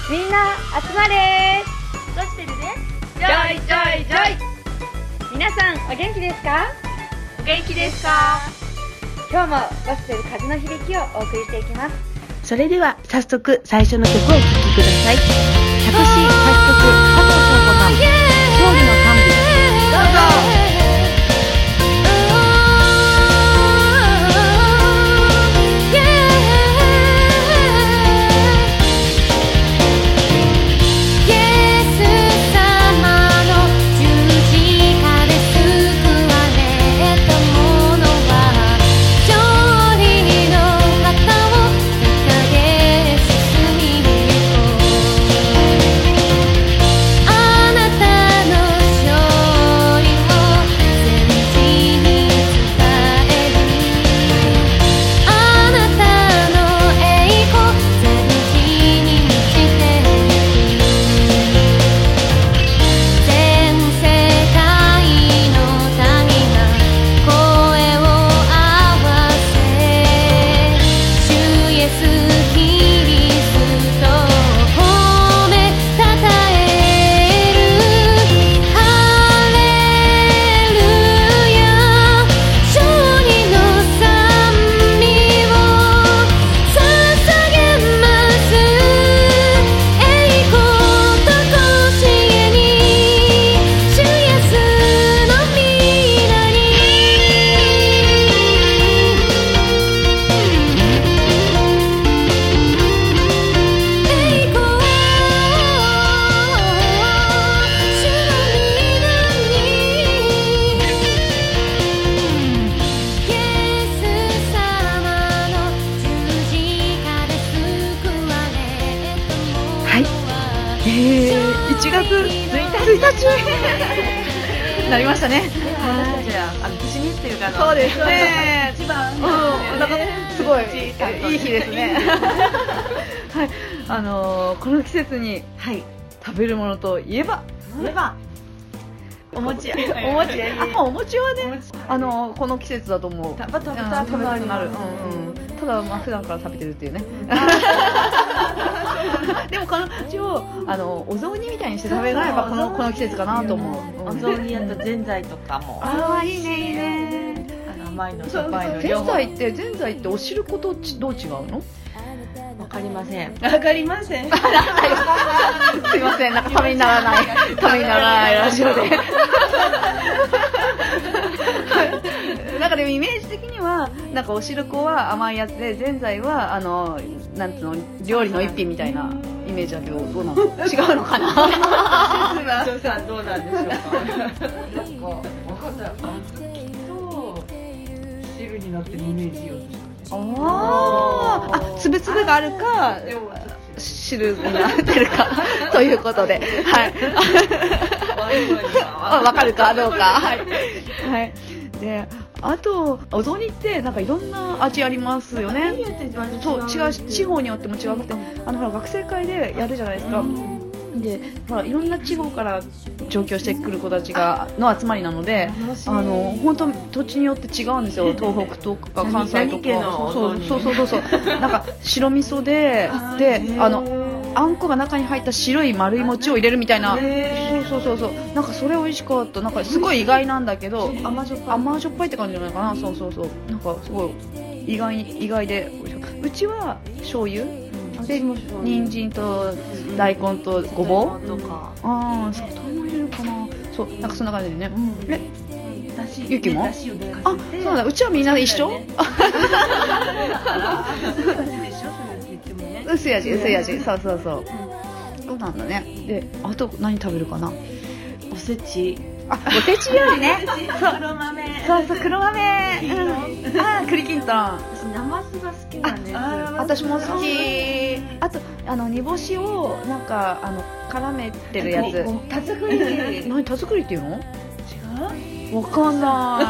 みんな集まれゴスペルでジョイジョイジョイ。皆さんお元気ですか？ お元気ですか？ 今日もゴスペル風の響きをお送りしていきます。 それでは早速最初の曲をお聴きください。作詞作曲佐藤翔子さん、勝利の賛美。どうぞ。 1月1日なりましたね。 じゃあ年にっていうかそうですね。 一番すごいいい日ですね。はい、この季節に食べるものといえばお餅。お餅はね、この季節だと思う。食べたくなる。ただ普段から食べてるっていうね。でもこの餅をお雑煮みたいにして食べるのはやっぱこの季節かなと思う。 お雑煮やとぜんざいとかも。 いいねいいね。 甘いのしょっぱいのぜんざいってお汁粉とどう違うの？ わかりません。 すいません、なんかためにならないラジオで。なんかでもイメージ的にはなんかお汁粉は甘いやつで、ぜんざいはなんつうの料理の一品みたいなイメージだけど、どうなの？違うのかな？ ジョーさんどうなんでしょうか？ なんかわかんない。小豆と汁になってるイメージよ。 つぶつぶがあるか汁になってるかということで、はい。わかるかどうか、はい。で、あとお雑煮ってなんかいろんな味ありますよね。そう、違う地方によっても違くて、ほら学生会でやるじゃないですか。で、ほらいろんな地方から上京してくる子たちがの集まりなので、本当土地によって違うんですよ。東北とか関西とか、そうなんか白味噌であんこが中に入った白い丸い餅を入れるみたいな。そうなんかそれ美味しかった。なんかすごい意外なんだけど、甘じょっぱいって感じじゃないかな。そうなんかすごい意外で、うちは醤油で人参と大根とごぼうとか、砂糖も入れるかな。そうなんかそんな感じでね。ゆきも？そうだ。うちはみんなで一緒？薄い味。そう。そうなんだね。で、あと何食べるかな？ おせち。 おせち料理ね。 黒豆。 そう黒豆。栗きんとん。 私なますが好きなんです。 私も好き。あと煮干しをなんか絡めてるやつ。 田作り。 何田作りっていうの？ 違う？わかんない。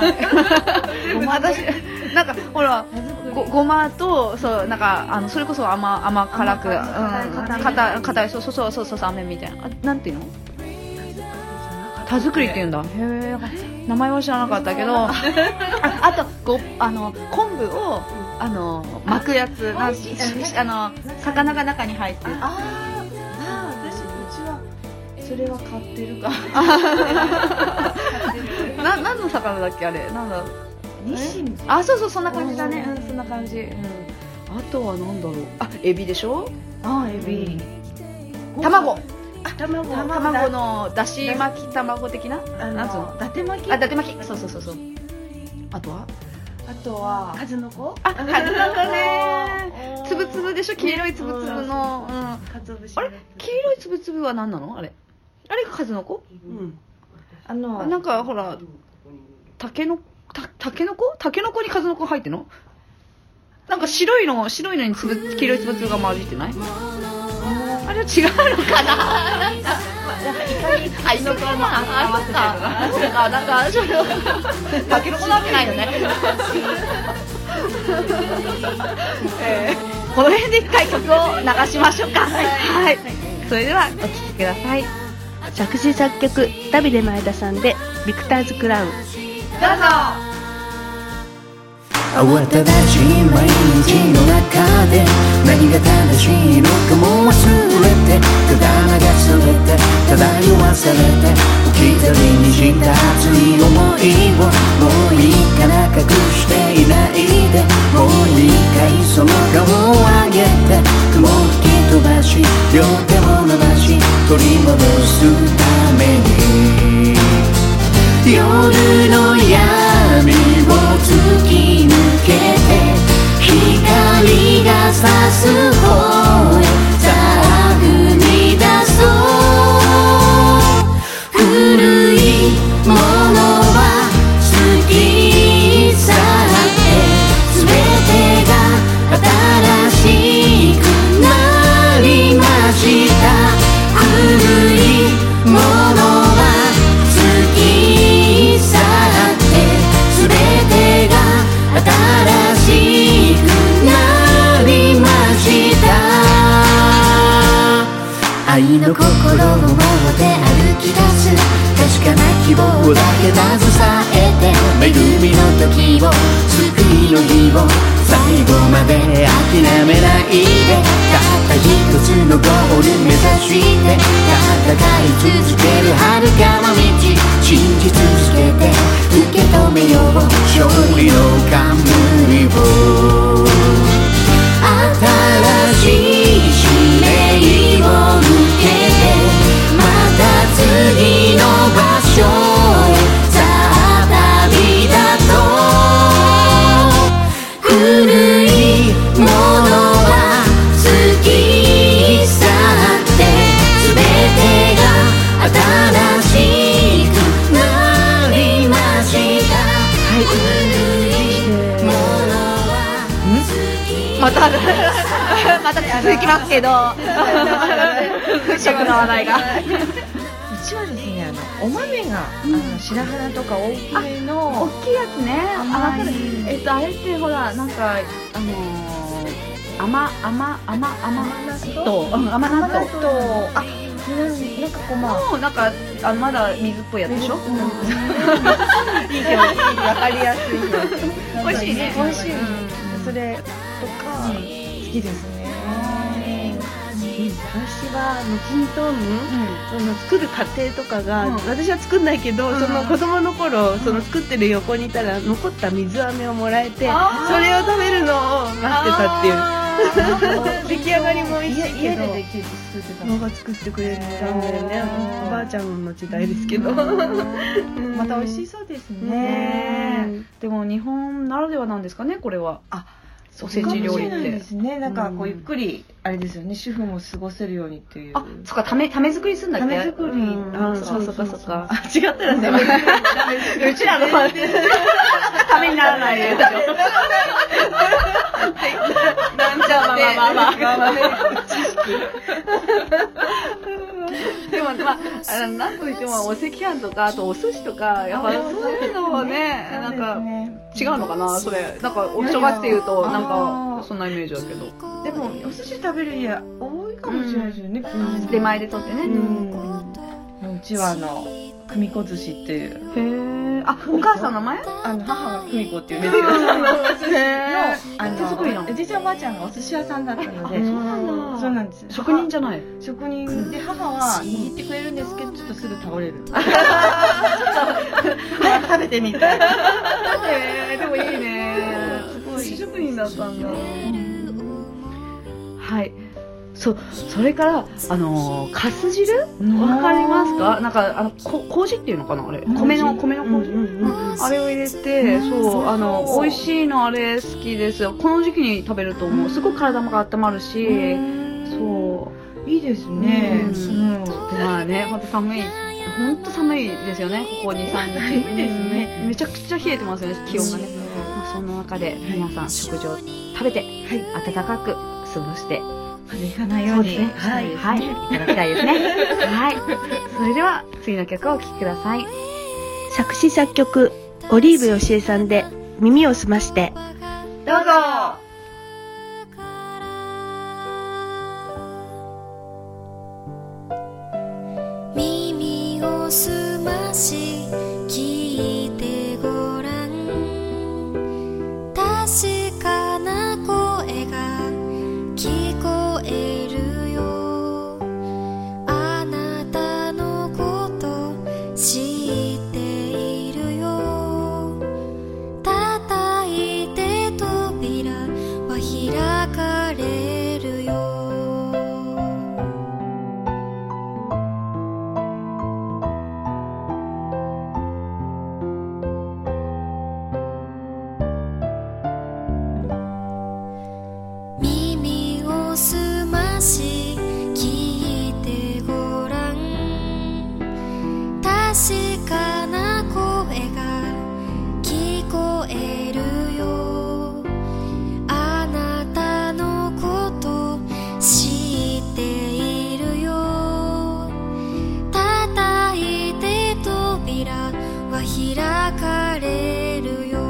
私なんかほらごまとそうなんかそれこそ甘辛く硬いそう飴みたいな。なんていうの？田作りって言うんだ。へえ。名前は知らなかったけど、あと昆布を巻くやつ、魚が中に入ってる。 それは買ってるか何の魚だっけあれ、なんだニシン。 あ、そうそう、そんな感じだね。うん、そんな感じ。あとはなんだろう。あ、エビでしょ。 あ、エビ。 卵。 卵のだし巻き卵的な。なんつうの。 伊達巻き。 あ、伊達巻き。そうそうそうそう。あとは数の子。 あ、数の子ね。つぶつぶでしょ、黄色いつぶつぶの。 かつお節。 あれ、黄色いつぶつぶは何なのあれ。あれが数の子？なんかほら、たけのこに数の子入ってんの？なんか白いのに黄色いつぶつぶが混じってない？あれは違うのかな？あ、いのかな？あ、そっか。なんかたけのこなわけないよね。この辺で一回曲を流しましょうか。はい。それではお聴きください。 作詞作曲ダビデ前田さんでビクターズクラウン。 どうぞ。 慌ただしい毎日の中で何が正しいのかも忘れて、ただ流されて漂わされて置き去りにした熱い思いをもういいから隠していないで、もう一回その顔を上げて雲を吹き飛ばし両手を伸ばし取り戻すために夜の闇を突き抜けて光が差す方へさあ踏み出そう古いものは過ぎ去って全てが新しくなりました。古いものは過ぎ去って全てが新しくなりました。愛の心を持って歩き出す確かな希望だけ携えて恵みの時を救いの日を最後まで諦めないでたった一つのゴール目指して戦い続ける遥かな道信じ続けて受け止めよう勝利の冠を新しい使命を受けてまた次の場所へさあ旅立とう古いものは過ぎ去って全てが新しくなりました。古いものはまた続きますけど食の話題がうちはですね、お豆が、白花とか大きめの大きいやつね。 甘いあれってほらなんか甘納豆。 甘納豆となんかこうなんかまだ水っぽいやつでしょ。 いい表現、わかりやすい表現。 美味しいね。 美味しい。それとか好きですね。私はキントン、作る過程とかが、私は作んないけど、その子供の頃、その作ってる横にいたら残った水飴をもらえて、それを食べるのを待ってたっていう。出来上がりも美味しいけど、のが作ってくれたんだよね。おばあちゃんの時代ですけど。 また美味しそうですね。 でも日本ならではなんですかね、これは。おせち料理って。 ですね。なんかこうゆっくりあれですよね。主婦も過ごせるようにっていう。 そっか、ため作りするんだっけ。 ため作り。 そっか。 違ったらね。 うちらのためにならないで。なんちゃまあ。でもなんといってもお赤飯とかあとお寿司とかやっぱそういうのもねなんか違うのかなそれなんかお正月っていうとなんかそんなイメージだけど。 でもお寿司食べる家多いかもしれないですよね。 出前で取ってね。 うちは久美子寿司っていう。 へえ。お母さんの名前？ 母が久美子っていうんですけど。おじいちゃんおばあちゃんがお寿司屋さんだったので、 そうなんです。 職人じゃない。 職人で、母は握ってくれるんですけど、ちょっとすぐ倒れる。早く食べてみたいな。 でもいいね。すごい職人だったんだ。はい。それから、かす汁わかりますか？なんか、麹っていうのかなあれ。米の麹、あれを入れて、そう、美味しいのあれ好きですよ。この時期に食べると思う。すごい体も温まるし、そう。 いいですね。 まあね、ほんと寒いですよね、ここ2、3日。 寒いですね。 めちゃくちゃ冷えてますよね、気温がね。その中で皆さん食事を食べて、暖かく過ごして、 風邪ひかないように、 はい、いただきたいですね。はい。それでは、次の曲をお聴きください。 作詞作曲、オリーブよしえさんで、耳をすまして。 どうぞ。 耳をすまし、聞いてごらん。確かな声が聞こえるよ。あなたのこと知っているよ。叩いて扉は開かれるよ。耳をすまし聞いてごらん。確かな声が聞こえるよ。あなたのこと知っているよ。叩いて扉は開かれるよ。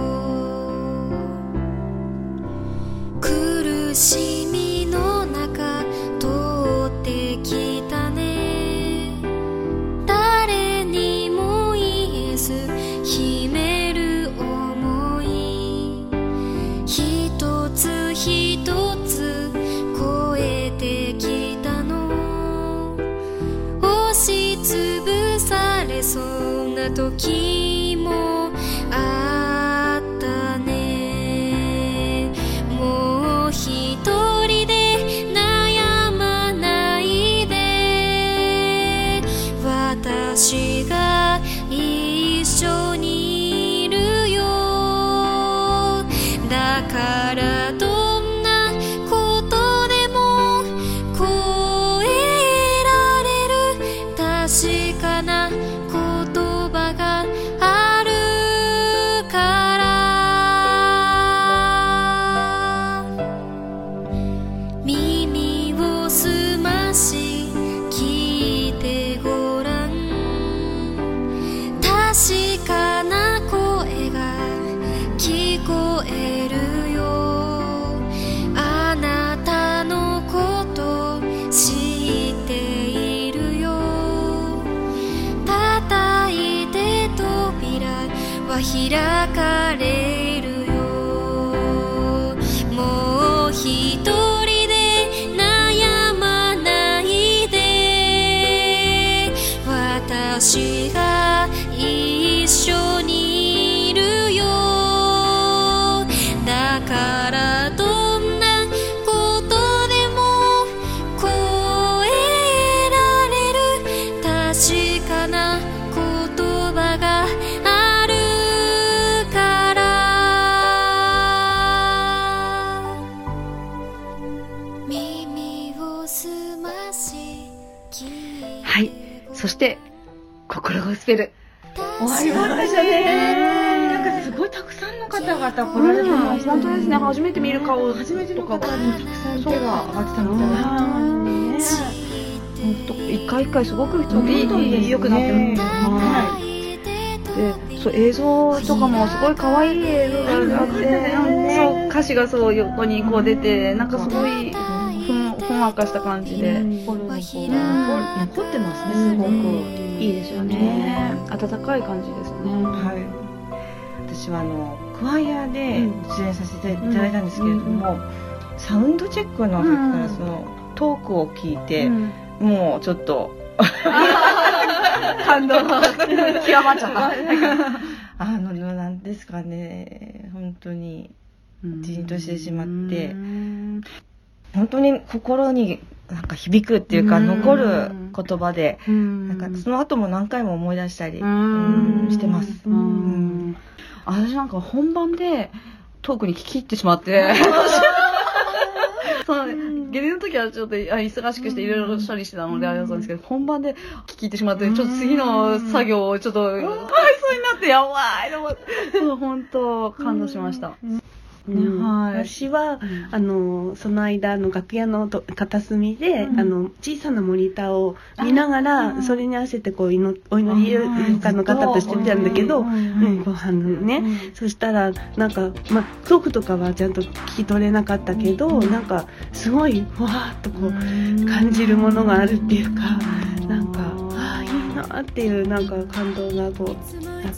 苦しみの中通ってきたね。誰にも言えず秘める想い。一つ一つ超えてきたの。押しつぶされそうな時もあったね。もう一人で悩まないで。私が一緒にいるよ。だからどんなことでも越えられる確かな言葉があるから。耳をすまし聞いてごらん。確かな声が聞こえるよ。あなたのこと知っているよ。叩いて扉は開かれるよ。もう一人で悩まないで。私が一緒にいるよ。だからどんなことでも越えられる確かな言葉があるから。耳をすまし聞いて。 はい。そして、心ゴスペル。 終わりましたね。なんかすごいたくさんの方々来られてましたね。 本当ですね。初めて見る顔初めての方とかにたくさん手が上がってたみたいな。 本当一回一回すごく良くなってる。で、そう映像とかもすごい可愛い映像があって、そう歌詞がそう横にこう出て、なんかすごいふんわかした感じで、 心の方が残ってますね。すごくいいですよね。温かい感じですね。 はい。私はクワイアで出演させていただいたんですけれども、サウンドチェックの時からトークを聞いて、もうちょっと感動が極まっちゃった。 なんですかね、本当にじんとしてしまって、本当に心になんか響くっていうか、残る言葉で、なんかその後も何回も思い出したりしてます。 私なんか本番でトークに聞き入ってしまって下痢の時はちょっと忙しくしていろいろ処理してたのであれだったんですけど、本番で聞き入ってしまって、ちょっと次の作業をちょっとかわいそうになってやばいと思って、本当感動しました。 私はその間楽屋の片隅で、小さなモニターを見ながら、それに合わせてこうお祈り家の方としてたんだけど、ご飯ね、そしたらなんかトークとかはちゃんと聞き取れなかったけど、なんかすごいふわーっとこう感じるものがあるっていうか、なんかいいなっていうなんか感動がこうあって、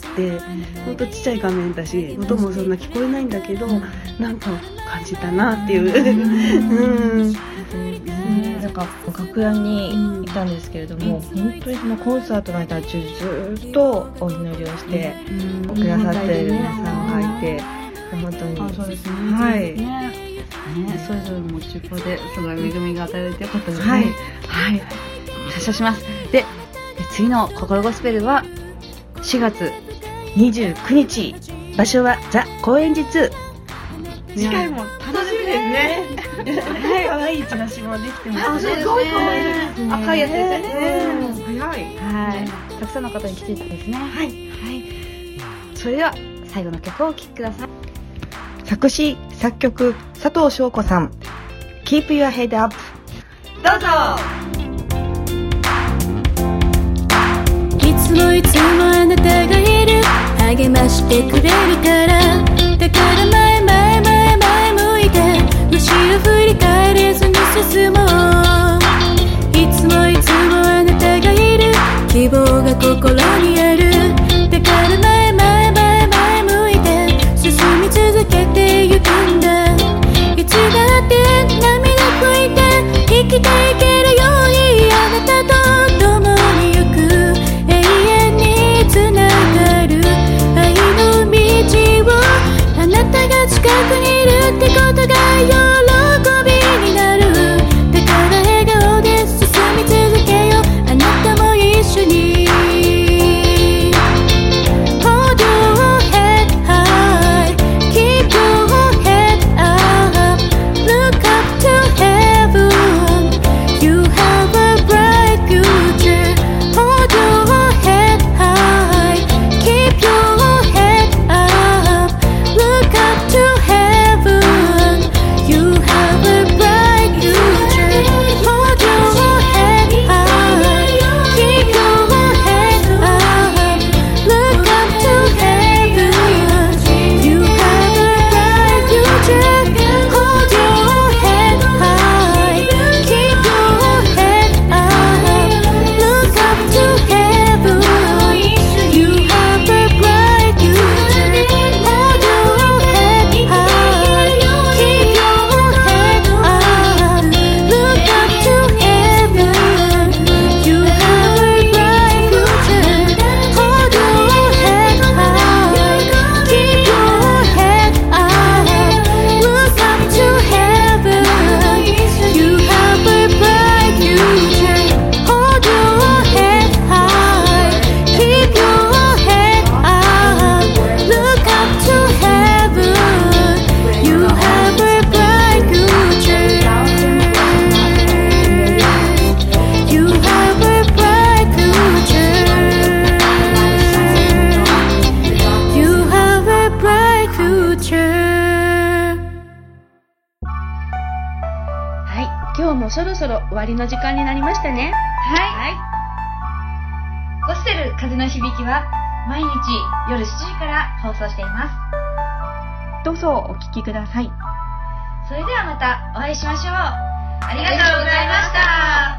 ほんとちっちゃい画面だし音もそんな聞こえないんだけど、なんか感じたなっていうなんか楽屋にいたんですけれども、本当にそのコンサートの間中ずっとお祈りをしてくださっている皆さんがいて、本当にそうですね。 はい。 それぞれの持ち場ですごい恵みが与えられてよかったですね。はい。感謝します。で、次の心ゴスペルは4月29日、場所はザ・高円寺。 次回も楽しみですね。可愛いチラシもできてますね。 すごい可愛いですね。赤いやつですね。 早い。 たくさんの方に来ていたんですね。それでは最後の曲をお聴きください。 作詞作曲佐藤翔子さん、 Keep Your Head Up。 どうぞ。 いつもいつもあなたがいる、励ましてくれるから、だから前向いて後ろ振り返れずに進もう。いつもあなたがいる、希望が心にある、だから前向いて進み続けてゆくんだ。いつだって涙拭いて生きていけるように、あなたと共に行く、永遠につながる愛の道を、あなたが近くにいるってことが喜びになる。だから笑顔で進み続けよう、あなたも一緒に。 Hold your head high, keep your head up, look up to heaven, you have a bright future. Hold your head high, keep your head up, look up to heaven, you have a bright future. Hold your head high, keep your head up, look up to heaven, you have a bright future. Hold your head high, keep your head up, look up to heaven, you have a bright future. Hold your head high, keep your head up, look up to heaven, you have a bright future. Hold your head high, keep your head up, look up to heaven, you have a bright future. Hold your head high, keep your head up, look up to heaven, you have a bright future. You have a bright future. You have a bright future. はい、今日もそろそろ終わりの時間になりましたね。 ゴスペル風の響きは毎日夜7時から放送しています。 どうぞお聞きください。 それではまたお会いしましょう。ありがとうございました。